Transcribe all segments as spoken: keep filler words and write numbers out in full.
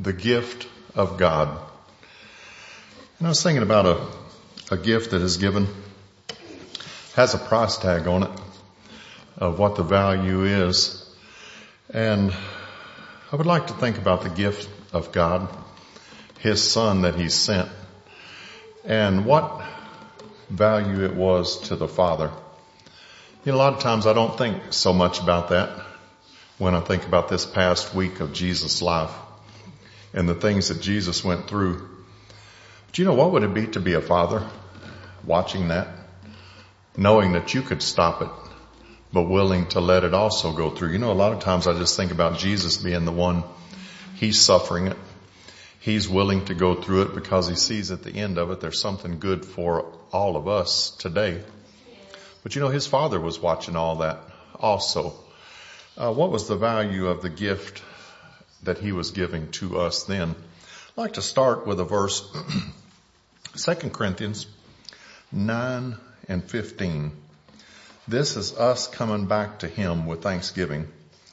the gift of God. And I was thinking about a, a gift that is given, has a price tag on it of what the value is. And I would like to think about the gift of God, His Son that He sent, and what value it was to the Father. You know, a lot of times I don't think so much about that when I think about this past week of Jesus' life and the things that Jesus went through. But you know, what would it be to be a father watching that, knowing that you could stop it, but willing to let it also go through? You know, a lot of times I just think about Jesus being the one, He's suffering it. He's willing to go through it because He sees at the end of it there's something good for all of us today. But you know, His Father was watching all that also. Uh, what was the value of the gift that He was giving to us then? I'd like to start with a verse, Second Corinthians nine and fifteen. This is us coming back to Him with thanksgiving.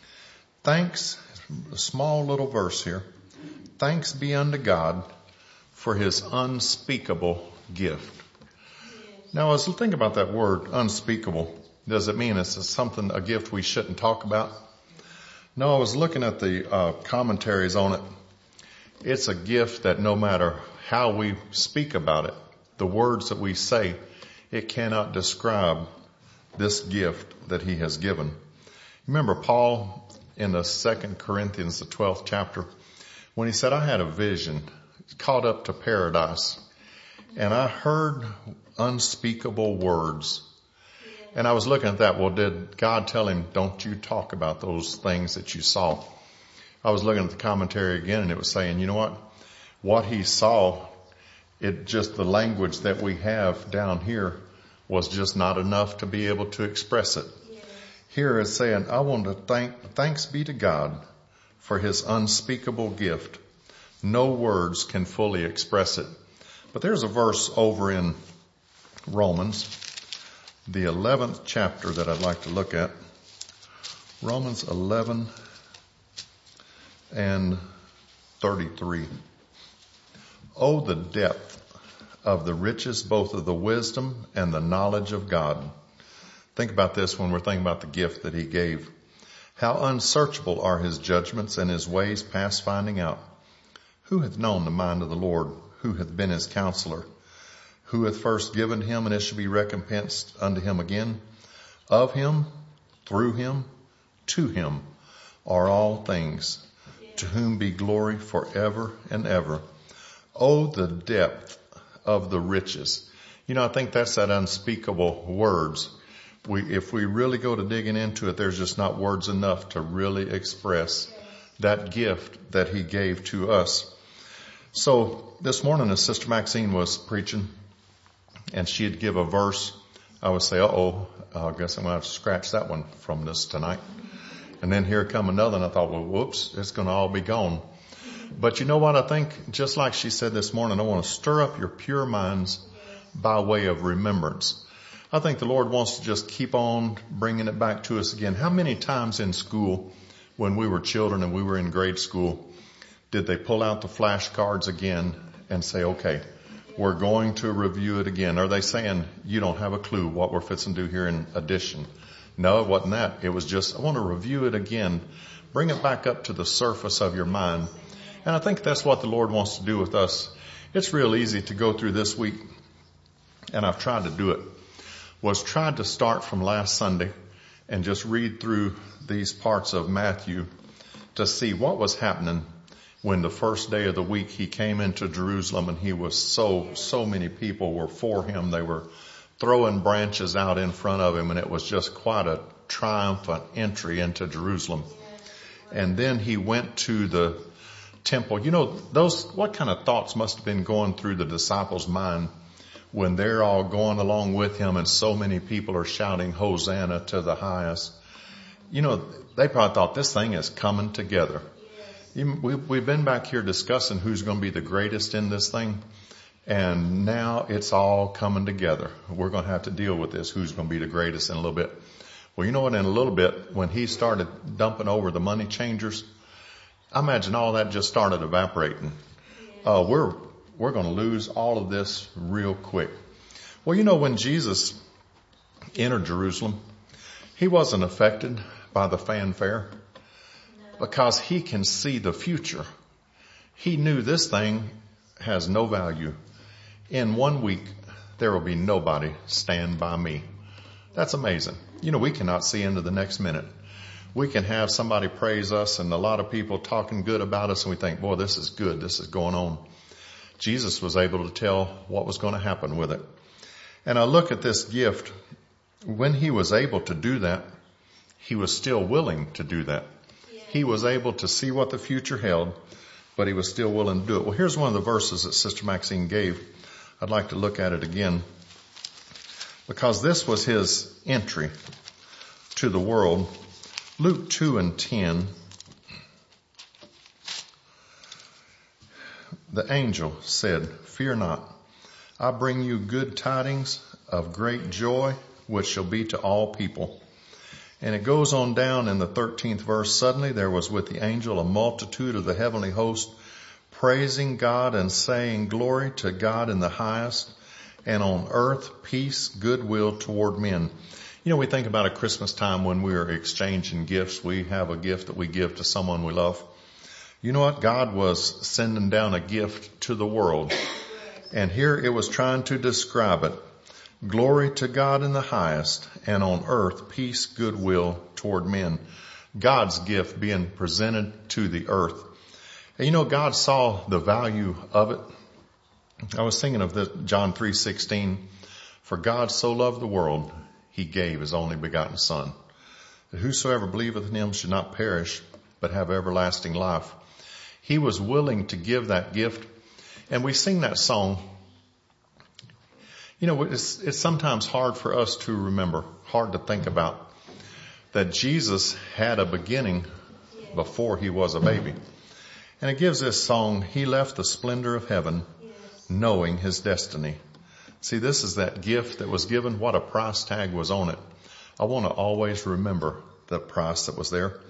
Thanks, a small little verse here. Thanks be unto God for His unspeakable gift. Now, as we think about that word, unspeakable, does it mean it's something, a gift we shouldn't talk about? No, I was looking at the uh, commentaries on it. It's a gift that no matter how we speak about it, the words that we say, it cannot describe this gift that He has given. Remember Paul in the Second Corinthians, the twelfth chapter, when he said, I had a vision, caught up to paradise, and I heard unspeakable words. And I was looking at that. Well, did God tell him, don't you talk about those things that you saw? I was looking at the commentary again, and it was saying, you know what? What he saw, it just, the language that we have down here was just not enough to be able to express it. Yes. Here it's saying, I want to thank, thanks be to God for His unspeakable gift. No words can fully express it. But there's a verse over in Romans, the eleventh chapter, that I'd like to look at. Romans eleven and thirty-three. Oh, the depth of the riches, both of the wisdom and the knowledge of God. Think about this when we're thinking about the gift that He gave. How unsearchable are His judgments and His ways past finding out. Who hath known the mind of the Lord? Who hath been His counselor? Who hath first given Him, and it shall be recompensed unto Him again? Of Him, through Him, to Him are all things, to whom be glory forever and ever. Oh, the depth of the riches. You know, I think that's that unspeakable words. We, if we really go to digging into it, there's just not words enough to really express that gift that He gave to us. So this morning, as Sister Maxine was preaching, and she'd give a verse, I would say, uh-oh, I guess I'm going to have to scratch that one from this tonight. And then here come another, and I thought, well, whoops, it's going to all be gone. But you know what? I think, just like she said this morning, I want to stir up your pure minds by way of remembrance. I think the Lord wants to just keep on bringing it back to us again. How many times in school, when we were children and we were in grade school, did they pull out the flashcards again and say, okay, we're going to review it again? Are they saying, you don't have a clue what we're fixing to do here in addition? No, it wasn't that. It was just, I want to review it again. Bring it back up to the surface of your mind. And I think that's what the Lord wants to do with us. It's real easy to go through this week, and I've tried to do it, was tried to start from last Sunday and just read through these parts of Matthew to see what was happening when the first day of the week He came into Jerusalem, and He was so, so many people were for Him. They were throwing branches out in front of Him, and it was just quite a triumphant entry into Jerusalem. And then He went to the temple. You know, those, what kind of thoughts must have been going through the disciples' mind when they're all going along with Him and so many people are shouting Hosanna to the highest. You know, they probably thought this thing is coming together. We've been back here discussing who's going to be the greatest in this thing. And now it's all coming together. We're going to have to deal with this. Who's going to be the greatest in a little bit? Well, you know what? In a little bit, when He started dumping over the money changers, I imagine all that just started evaporating. Uh, we're, we're going to lose all of this real quick. Well, you know, when Jesus entered Jerusalem, he wasn't affected by the fanfare because he can see the future. He knew this thing has no value. In one week, there will be nobody stand by me. That's amazing. You know, we cannot see into the next minute. We can have somebody praise us and a lot of people talking good about us and we think, boy, this is good. This is going on. Jesus was able to tell what was going to happen with it. And I look at this gift. When he was able to do that, he was still willing to do that. Yeah. He was able to see what the future held, but he was still willing to do it. Well, here's one of the verses that Sister Maxine gave. I'd like to look at it again because this was his entry to the world. Luke two and ten. The angel said, "Fear not. I bring you good tidings of great joy, which shall be to all people." And it goes on down in the thirteenth verse. Suddenly there was with the angel a multitude of the heavenly host, praising God and saying, "Glory to God in the highest, and on earth peace, goodwill toward men." You know, we think about a Christmas time when we are exchanging gifts. We have a gift that we give to someone we love. You know what? God was sending down a gift to the world. And here it was trying to describe it. Glory to God in the highest, and on earth peace, goodwill toward men. God's gift being presented to the earth. And you know, God saw the value of it. I was thinking of this, John three sixteen. For God so loved the world, he gave his only begotten Son, that whosoever believeth in him should not perish, but have everlasting life. He was willing to give that gift. And we sing that song. You know, it's, it's sometimes hard for us to remember, hard to think about, that Jesus had a beginning before he was a baby. And it gives this song, he left the splendor of heaven, knowing his destiny. See, this is that gift that was given. What a price tag was on it. I want to always remember the price that was there.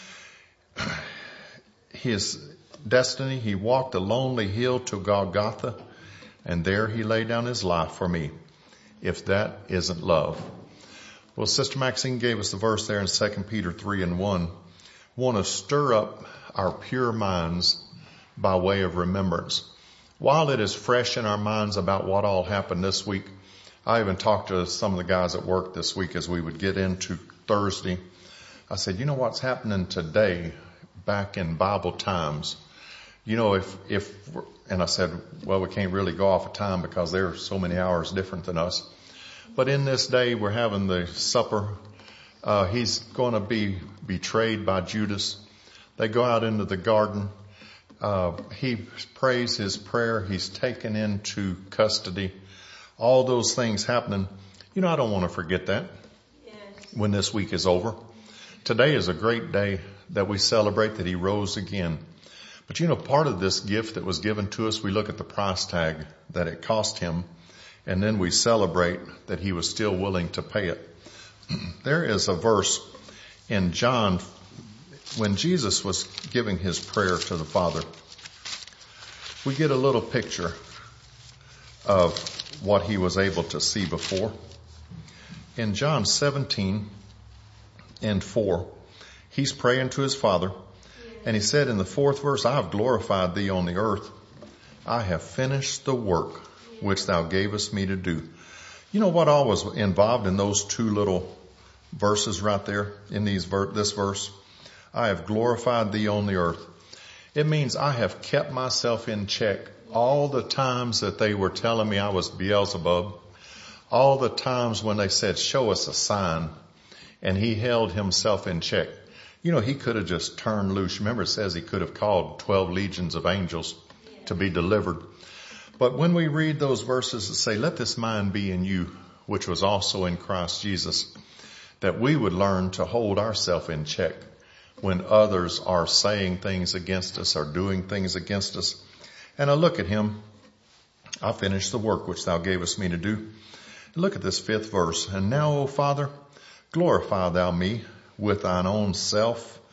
His destiny, he walked a lonely hill to Golgotha, and there he laid down his life for me. If that isn't love. Well, Sister Maxine gave us the verse there in Second Peter three and one. Want to stir up our pure minds by way of remembrance. While it is fresh in our minds about what all happened this week, I even talked to some of the guys at work this week as we would get into Thursday. I said, you know what's happening today back in Bible times? You know, if, if, and I said, well, we can't really go off of time because they're so many hours different than us. But in this day, we're having the supper. Uh, he's going to be betrayed by Judas. They go out into the garden. Uh, he prays his prayer. He's taken into custody. All those things happening. You know, I don't want to forget that yes. when this week is over. Today is a great day that we celebrate that he rose again. But you know, part of this gift that was given to us, we look at the price tag that it cost him, and then we celebrate that he was still willing to pay it. There is a verse in John when Jesus was giving his prayer to the Father. We get a little picture of what he was able to see before. In John seventeen and four, he's praying to his Father. And he said in the fourth verse, I have glorified thee on the earth. I have finished the work which thou gavest me to do. You know what all was involved in those two little verses right there in these ver- this verse? I have glorified thee on the earth. It means I have kept myself in check all the times that they were telling me I was Beelzebub. All the times when they said, show us a sign. And he held himself in check. You know, he could have just turned loose. Remember, it says he could have called twelve legions of angels to be delivered. But when we read those verses that say, let this mind be in you, which was also in Christ Jesus, that we would learn to hold ourselves in check when others are saying things against us or doing things against us. And I look at him. I finished the work which thou gavest me to do. Look at this fifth verse. And now, O Father, glorify thou me with thine own self,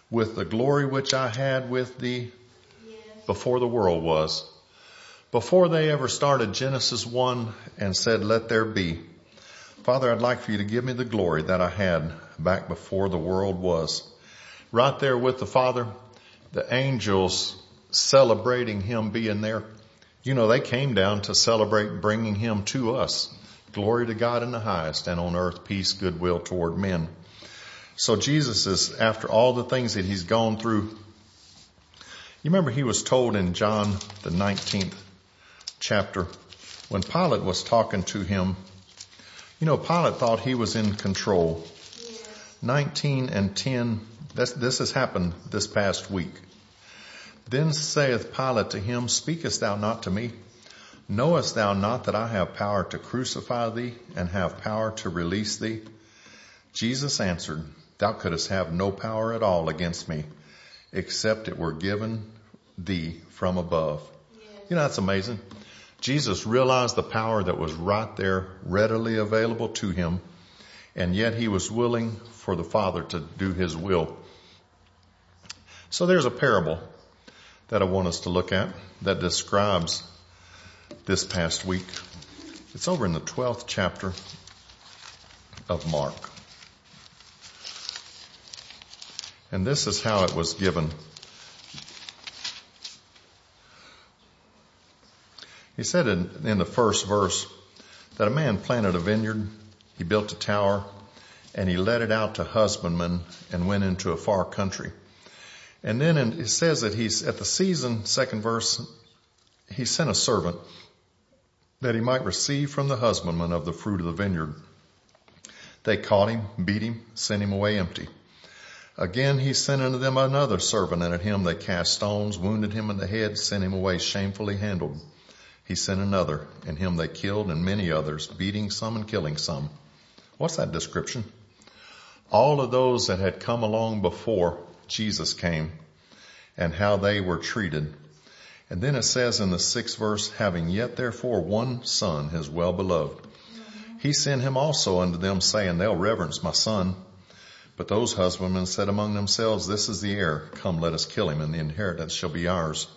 with the glory which I had with thee before the world was. Before they ever started Genesis one and said, let there be. Father, I'd like for you to give me the glory that I had back before the world was. Right there with the Father, the angels celebrating him being there. You know, they came down to celebrate bringing him to us. Glory to God in the highest, and on earth peace, goodwill toward men. So Jesus is, after all the things that he's gone through, you remember he was told in John the nineteenth chapter, when Pilate was talking to him, you know, Pilate thought he was in control. Yes. nineteen and ten, this, this has happened this past week. Then saith Pilate to him, speakest thou not to me? Knowest thou not that I have power to crucify thee and have power to release thee? Jesus answered, thou couldst have no power at all against me, except it were given thee from above. Yes. You know, that's amazing. Jesus realized the power that was right there, readily available to him, and yet he was willing for the Father to do his will. So there's a parable that I want us to look at that describes this past week. It's over in the twelfth chapter of Mark. And this is how it was given. He said in, in the first verse that a man planted a vineyard, he built a tower, and he let it out to husbandmen and went into a far country. And then in, it says that he's at the season, second verse, he sent a servant that he might receive from the husbandman of the fruit of the vineyard. They caught him, beat him, sent him away empty. Again he sent unto them another servant, and at him they cast stones, wounded him in the head, sent him away shamefully handled. He sent another, and him they killed, and many others, beating some and killing some. What's that description? All of those that had come along before Jesus came, and how they were treated. And then it says in the sixth verse, having yet therefore one son, his well-beloved, he sent him also unto them, saying, they'll reverence my son. But those husbandmen said among themselves, this is the heir. Come, let us kill him, and the inheritance shall be ours.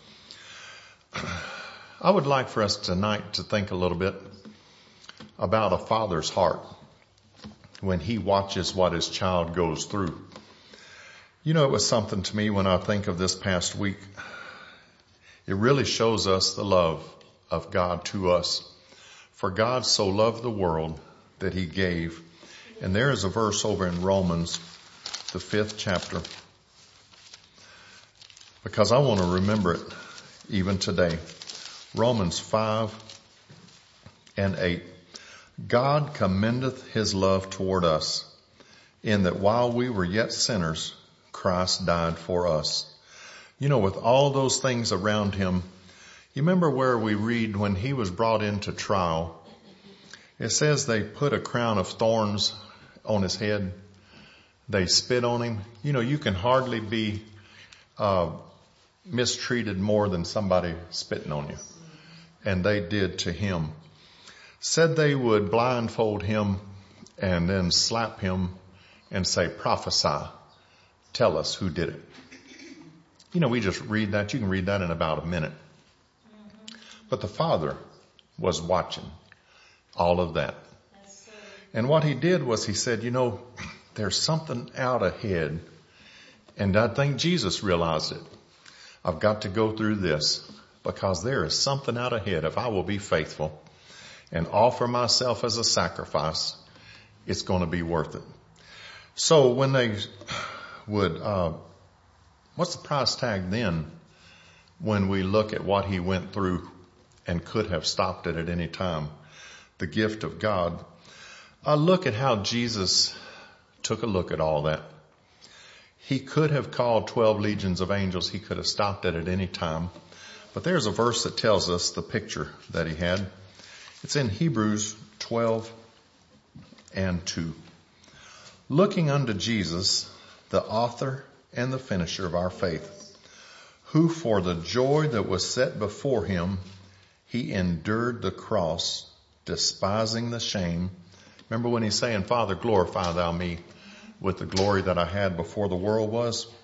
I would like for us tonight to think a little bit about a father's heart when he watches what his child goes through. You know, it was something to me when I think of this past week. It really shows us the love of God to us. For God so loved the world that he gave. And there is a verse over in Romans, the fifth chapter, because I want to remember it even today. Romans five and eight. God commendeth his love toward us, in that while we were yet sinners, Christ died for us. You know, with all those things around him, you remember where we read when he was brought into trial, it says they put a crown of thorns on his head. They spit on him. You know, you can hardly be uh, mistreated more than somebody spitting on you. And they did to him. Said they would blindfold him and then slap him and say, prophesy. Tell us who did it. You know, we just read that. You can read that in about a minute. But the Father was watching all of that. And what he did was he said, you know, there's something out ahead. And I think Jesus realized it. I've got to go through this because there is something out ahead. If I will be faithful and offer myself as a sacrifice, it's going to be worth it. So when they would, uh, what's the price tag then when we look at what he went through and could have stopped it at any time? The gift of God. I look at how Jesus took a look at all that. He could have called twelve legions of angels. He could have stopped it at any time. But there's a verse that tells us the picture that he had. It's in Hebrews twelve and two. Looking unto Jesus, the author and the finisher of our faith, who for the joy that was set before him, he endured the cross, despising the shame. Remember when he's saying, Father, glorify thou me with the glory that I had before the world was?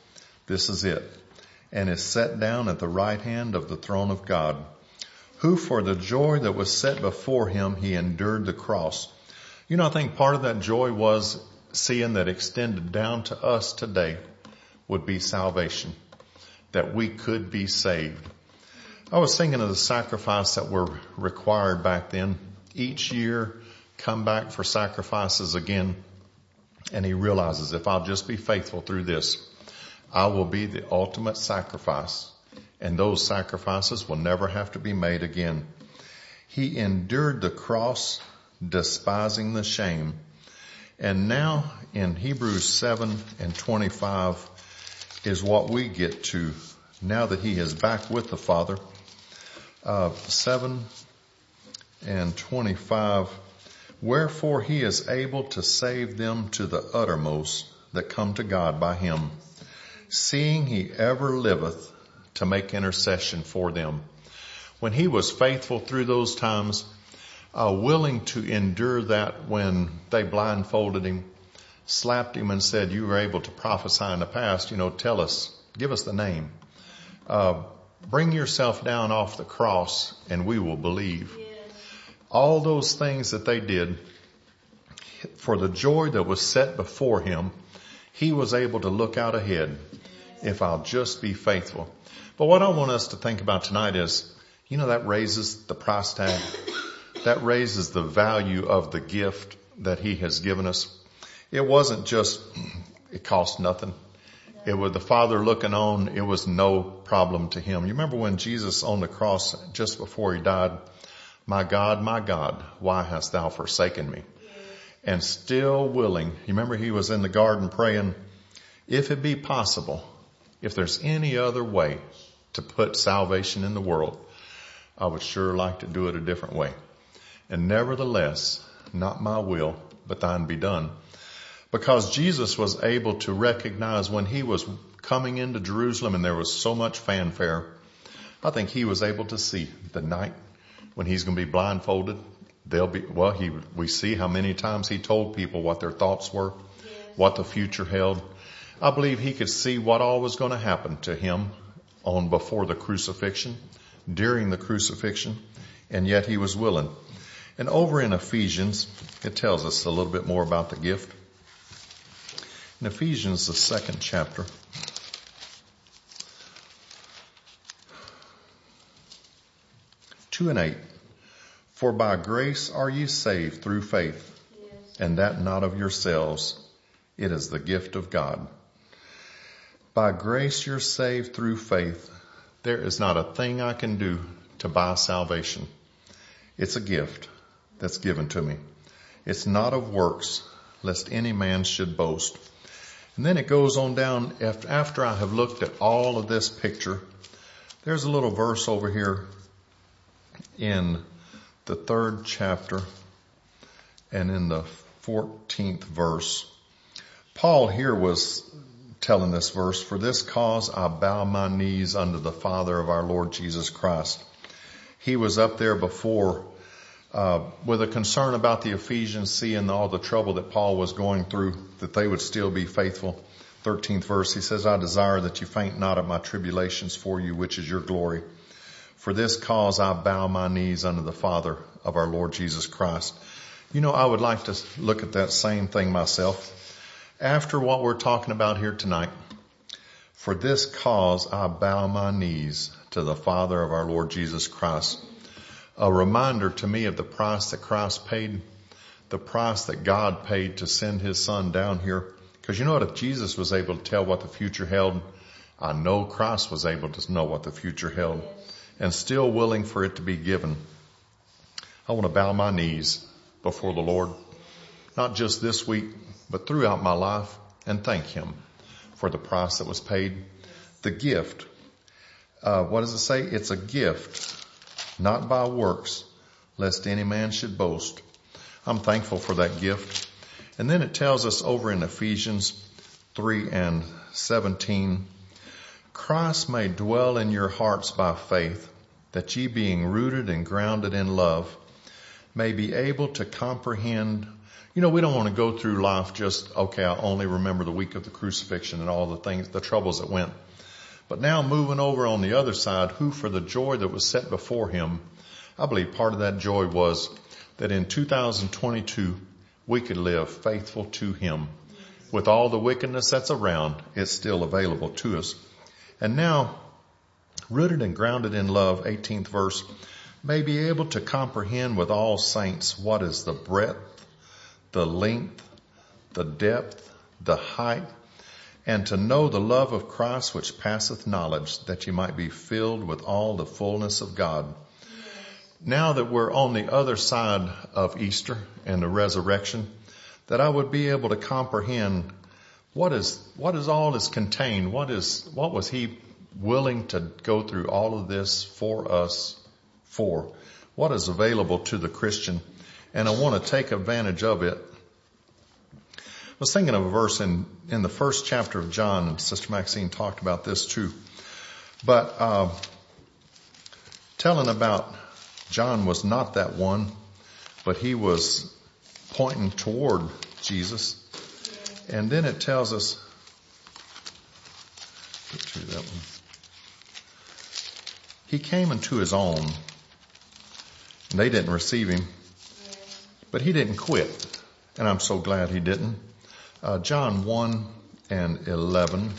This is it. And is set down at the right hand of the throne of God, who for the joy that was set before him, he endured the cross. You know, I think part of that joy was seeing that extended down to us today would be salvation, that we could be saved. I was thinking of the sacrifice that were required back then. Each year, come back for sacrifices again. And he realizes, if I'll just be faithful through this, I will be the ultimate sacrifice. And those sacrifices will never have to be made again. He endured the cross, despising the shame. And now in Hebrews seven and twenty-five is what we get to now that he is back with the Father. Uh, seven and twenty-five. Wherefore he is able to save them to the uttermost that come to God by him, seeing he ever liveth to make intercession for them. When he was faithful through those times, uh, willing to endure that when they blindfolded him, slapped him and said, you were able to prophesy in the past, you know, tell us, give us the name. Uh, bring yourself down off the cross and we will believe. Yes. All those things that they did, for the joy that was set before him, he was able to look out ahead. If I'll just be faithful. But what I want us to think about tonight is, you know, that raises the price tag. That raises the value of the gift that he has given us. It wasn't just, it cost nothing. It was the Father looking on. It was no problem to him. You remember when Jesus on the cross, just before he died, my God, my God, why hast thou forsaken me? And still willing. You remember he was in the garden praying, if it be possible, if there's any other way to put salvation in the world, I would sure like to do it a different way. And nevertheless, not my will, but thine be done. Because Jesus was able to recognize when he was coming into Jerusalem and there was so much fanfare, I think he was able to see the night when he's going to be blindfolded. They'll be, well, he, we see how many times he told people what their thoughts were, yes, what the future held. I believe he could see what all was going to happen to him on before the crucifixion, during the crucifixion, and yet he was willing. And over in Ephesians, it tells us a little bit more about the gift. In Ephesians, the second chapter, two and eight. For by grace are ye saved through faith, yes, and that not of yourselves. It is the gift of God. By grace you're saved through faith. There is not a thing I can do to buy salvation. It's a gift that's given to me. It's not of works, lest any man should boast. And then it goes on down, after, after I have looked at all of this picture, there's a little verse over here in the third chapter and in the fourteenth verse. Paul here was telling this verse, for this cause I bow my knees unto the Father of our Lord Jesus Christ. He was up there before uh, with a concern about the Ephesians, seeing all the trouble that Paul was going through, that they would still be faithful. thirteenth verse, he says, I desire that you faint not at my tribulations for you, which is your glory. For this cause I bow my knees unto the Father of our Lord Jesus Christ. You know, I would like to look at that same thing myself. After what we're talking about here tonight, for this cause I bow my knees to the Father of our Lord Jesus Christ. A reminder to me of the price that Christ paid, the price that God paid to send his Son down here. Because you know what, if Jesus was able to tell what the future held, I know Christ was able to know what the future held, and still willing for it to be given. I want to bow my knees before the Lord, not just this week, but throughout my life, and thank him for the price that was paid. The gift. Uh, what does it say? It's a gift, not by works, lest any man should boast. I'm thankful for that gift. And then it tells us over in Ephesians three and seventeen, Christ may dwell in your hearts by faith, that ye being rooted and grounded in love, may be able to comprehend. You know, we don't want to go through life just, okay, I only remember the week of the crucifixion and all the things, the troubles that went. But now moving over on the other side, who for the joy that was set before him, I believe part of that joy was that in two thousand twenty-two, we could live faithful to him. With all the wickedness that's around, it's still available to us. And now, rooted and grounded in love, eighteenth verse, may be able to comprehend with all saints what is the breadth, the length, the depth, the height, and to know the love of Christ which passeth knowledge, that you might be filled with all the fullness of God. Now that we're on the other side of Easter and the resurrection, that I would be able to comprehend what is, what is all is contained, what is, what was he willing to go through all of this for us for? What is available to the Christian? And I want to take advantage of it. I was thinking of a verse in, in the first chapter of John, and Sister Maxine talked about this too. But, uh, telling about John was not that one, but he was pointing toward Jesus. And then it tells us, get through that one. He came into his own, and they didn't receive him, but he didn't quit. And I'm so glad he didn't. Uh, John one and eleven.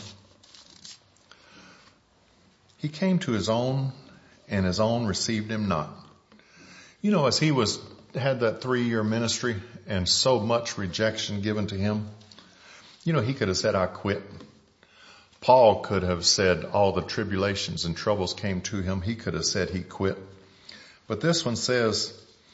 He came to his own, and his own received him not. You know, as he was, had that three year ministry and so much rejection given to him, you know, he could have said, I quit. Paul could have said all the tribulations and troubles came to him. He could have said he quit. But this one says,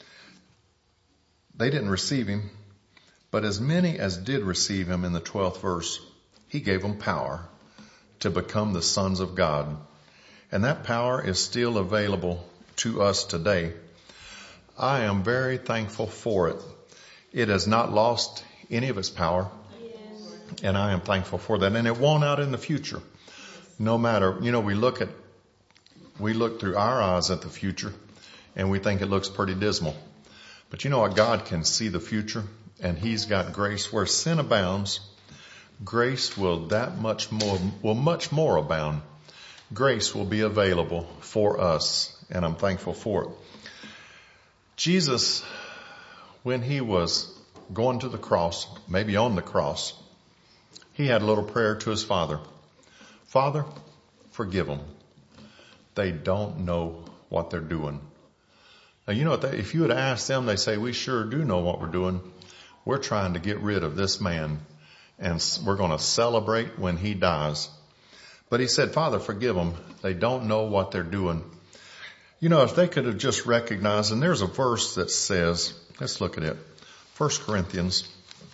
they didn't receive him, but as many as did receive him, in the twelfth verse, he gave them power to become the sons of God. And that power is still available to us today. I am very thankful for it. It has not lost any of its power. Yes. And I am thankful for that. And it won't out in the future. No matter, you know, we look at, we look through our eyes at the future and we think it looks pretty dismal. But you know what? God can see the future, and he's got grace. Where sin abounds, grace will that much more, will much more abound. Grace will be available for us, and I'm thankful for it. Jesus, when he was going to the cross, maybe on the cross, he had a little prayer to his Father. Father, forgive them. They don't know what they're doing. Now, you know what? They, if you would ask them, they say, we sure do know what we're doing. We're trying to get rid of this man, and we're going to celebrate when he dies. But he said, Father, forgive them. They don't know what they're doing. You know, if they could have just recognized, and there's a verse that says, let's look at it. First Corinthians,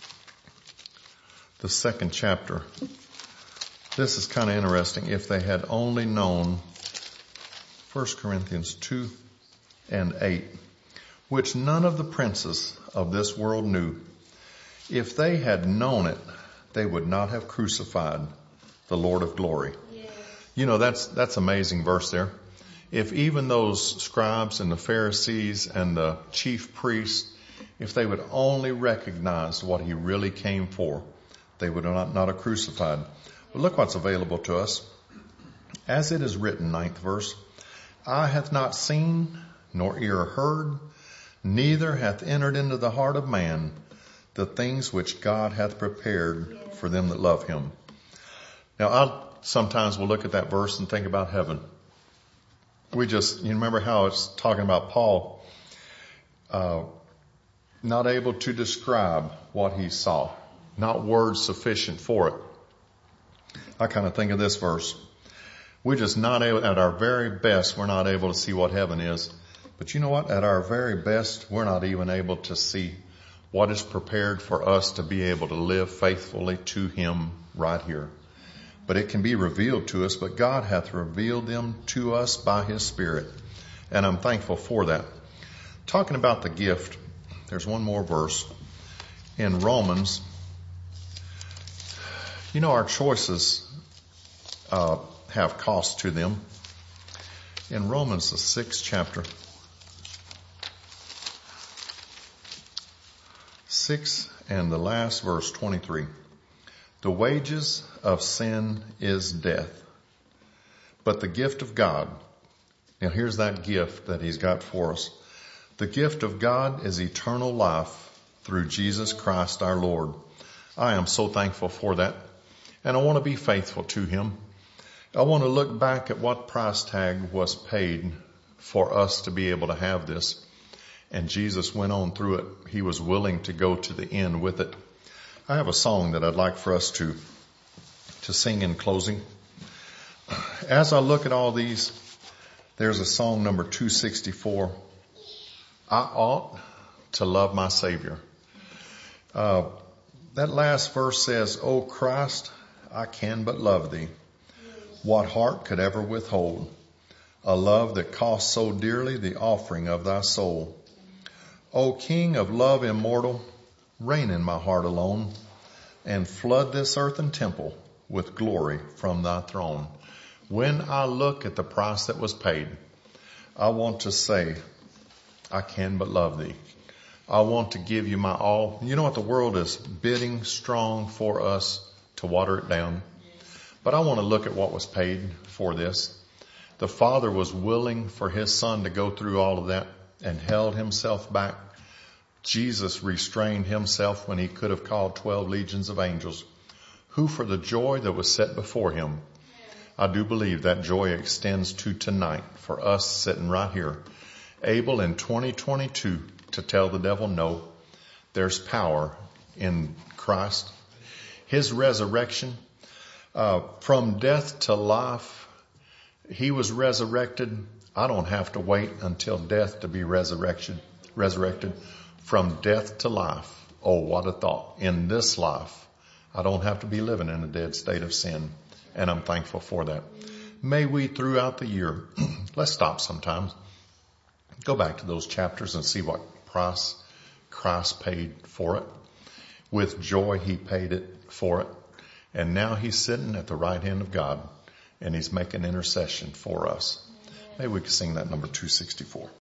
the second chapter. This is kind of interesting. If they had only known, First Corinthians two and eight, which none of the princes of this world knew. If they had known it, they would not have crucified the Lord of glory. Yes. You know, that's, that's amazing verse there. If even those scribes and the Pharisees and the chief priests, if they would only recognize what he really came for, they would not, not have crucified. But look what's available to us. As it is written, ninth verse, eye hath not seen, nor ear heard, neither hath entered into the heart of man the things which God hath prepared for them that love him. Now, I sometimes will look at that verse and think about heaven. We just, you remember how it's talking about Paul, uh, not able to describe what he saw, not words sufficient for it. I kind of think of this verse. We're just not able, at our very best, we're not able to see what heaven is. But you know what? At our very best, we're not even able to see what is prepared for us to be able to live faithfully to him right here. But it can be revealed to us, but God hath revealed them to us by his Spirit. And I'm thankful for that. Talking about the gift, there's one more verse in Romans. You know, our choices uh, have cost to them. In Romans, the sixth chapter, six and the last verse, twenty-three. The wages of sin is death, but the gift of God, now here's that gift that he's got for us. The gift of God is eternal life through Jesus Christ our Lord. I am so thankful for that. And I want to be faithful to him. I want to look back at what price tag was paid for us to be able to have this. And Jesus went on through it. He was willing to go to the end with it. I have a song that I'd like for us to, to sing in closing. As I look at all these, there's a song number two sixty-four. I ought to love my Savior. Uh, that last verse says, O Christ, I can but love thee. What heart could ever withhold a love that cost so dearly the offering of thy soul? O King of love immortal, reign in my heart alone and flood this earthen temple with glory from thy throne. When I look at the price that was paid, I want to say, I can but love thee. I want to give you my all. You know what? The world is bidding strong for us to water it down. But I want to look at what was paid for this. The Father was willing for his Son to go through all of that and held himself back. Jesus restrained himself when he could have called twelve legions of angels, who for the joy that was set before him, I do believe that joy extends to tonight for us sitting right here, able in twenty twenty-two to tell the devil no. There's power in Christ. His resurrection, uh, from death to life, he was resurrected. I don't have to wait until death to be resurrected, resurrected from death to life. Oh, what a thought. In this life, I don't have to be living in a dead state of sin. And I'm thankful for that. May we throughout the year, let's stop sometimes, go back to those chapters and see what price Christ paid for it. With joy, he paid it for it. And now he's sitting at the right hand of God and he's making intercession for us. Maybe we can sing that number two sixty-four.